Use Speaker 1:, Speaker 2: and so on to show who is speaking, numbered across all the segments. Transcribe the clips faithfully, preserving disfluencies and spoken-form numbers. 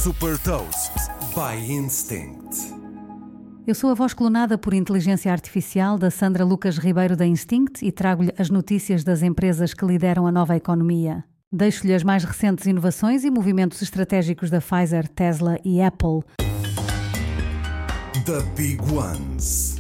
Speaker 1: Super Toast by Instinct.
Speaker 2: Eu sou a voz clonada por inteligência artificial da Sandra Lucas Ribeiro da Instinct e trago-lhe as notícias das empresas que lideram a nova economia. Deixo-lhe as mais recentes inovações e movimentos estratégicos da Pfizer, Tesla e Apple.
Speaker 1: The Big Ones.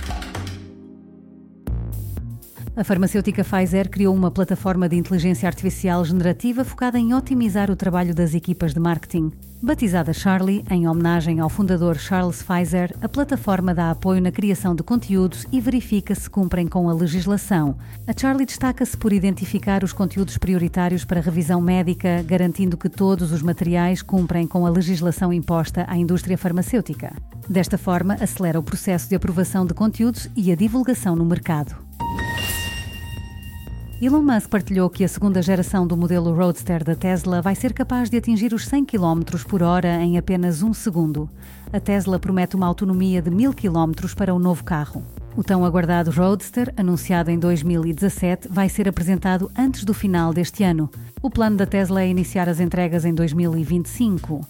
Speaker 2: A farmacêutica Pfizer criou uma plataforma de inteligência artificial generativa focada em otimizar o trabalho das equipas de marketing. Batizada Charlie, em homenagem ao fundador Charles Pfizer, a plataforma dá apoio na criação de conteúdos e verifica se cumprem com a legislação. A Charlie destaca-se por identificar os conteúdos prioritários para revisão médica, garantindo que todos os materiais cumprem com a legislação imposta à indústria farmacêutica. Desta forma, acelera o processo de aprovação de conteúdos e a divulgação no mercado. Elon Musk partilhou que a segunda geração do modelo Roadster da Tesla vai ser capaz de atingir os cem quilómetros por hora em apenas um segundo. A Tesla promete uma autonomia de mil quilómetros para o novo carro. O tão aguardado Roadster, anunciado em dois mil e dezassete, vai ser apresentado antes do final deste ano. O plano da Tesla é iniciar as entregas em dois mil e vinte e cinco.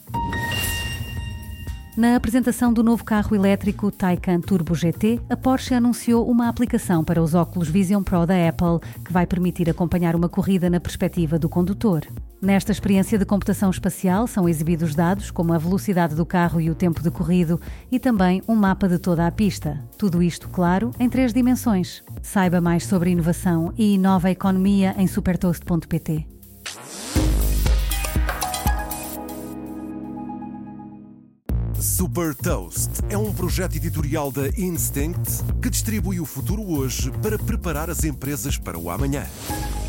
Speaker 2: Na apresentação do novo carro elétrico Taycan Turbo G T, a Porsche anunciou uma aplicação para os óculos Vision Pro da Apple, que vai permitir acompanhar uma corrida na perspectiva do condutor. Nesta experiência de computação espacial são exibidos dados como a velocidade do carro e o tempo decorrido e também um mapa de toda a pista. Tudo isto, claro, em três dimensões. Saiba mais sobre inovação e nova economia em supertoast ponto pt.
Speaker 1: Super Toast é um projeto editorial da Instinct que distribui o futuro hoje para preparar as empresas para o amanhã.